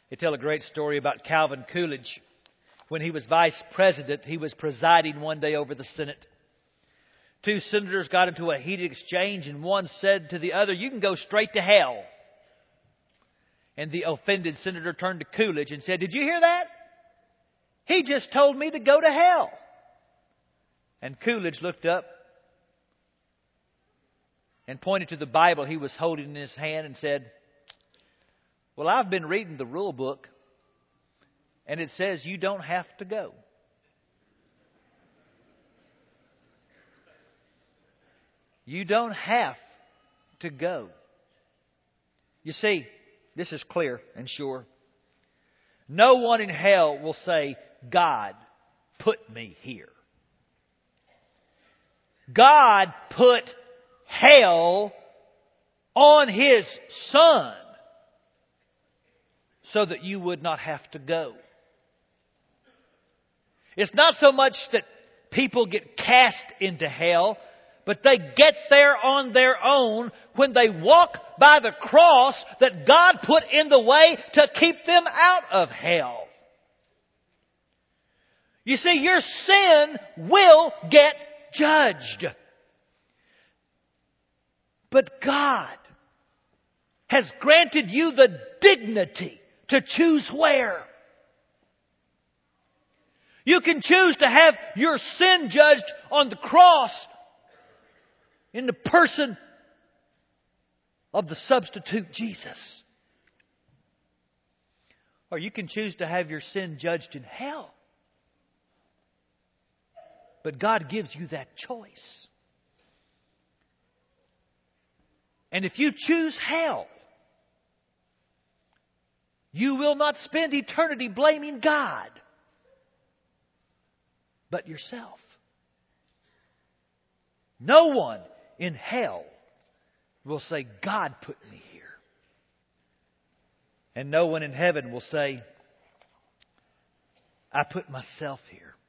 They tell a great story about Calvin Coolidge. When he was vice president, he was presiding one day over the Senate. Two senators got into a heated exchange, and one said to the other, "You can go straight to hell." And the offended senator turned to Coolidge and said, "Did you hear that? He just told me to go to hell." And Coolidge looked up and pointed to the Bible he was holding in his hand and said, "Well, I've been reading the rule book, and it says you don't have to go." You don't have to go. You see, this is clear and sure. No one in hell will say, "God put me here." God put hell on His Son so that you would not have to go. It's not so much that people get cast into hell, but they get there on their own when they walk by the cross that God put in the way to keep them out of hell. You see, your sin will get judged. But God has granted you the dignity to choose where. You can choose to have your sin judged on the cross in the person of the substitute Jesus. Or you can choose to have your sin judged in hell. But God gives you that choice. And if you choose hell, you will not spend eternity blaming God, but yourself. No one in hell will say, "God put me here." And no one in heaven will say, "I put myself here."